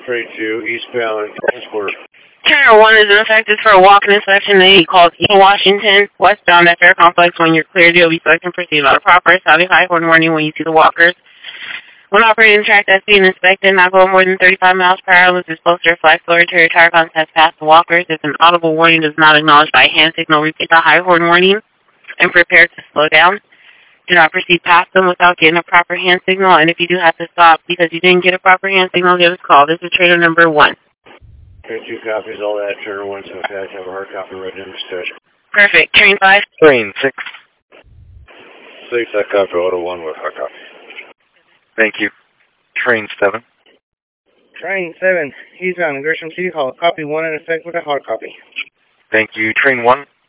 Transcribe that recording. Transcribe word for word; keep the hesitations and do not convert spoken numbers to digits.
Train two, eastbound, transport. Turner one is in effect is for a walk-in inspection that he calls East Washington, westbound at Fair Complex. When you're cleared, you'll be selected and proceed without a proper sounding high horn warning when you see the walkers. When operating a track that's being inspected, not going more than thirty-five miles per hour unless it's supposed to reflect lower to your tire contents past the walkers. If an audible warning does not acknowledge by hand signal, repeat the high horn warning and prepare to slow down. Do not proceed past them without getting a proper hand signal, and if you do have to stop because you didn't get a proper hand signal, give us a call. This is trainer number one. Train two copies all that. Trainer one, so fast. Have a hard copy right in the station. Perfect. Train five. Train six. Six, I copy auto one with hard copy. Thank you. Train seven. Train seven, eastbound Gresham City Hall. Copy one in effect with a hard copy. Thank you. Train one.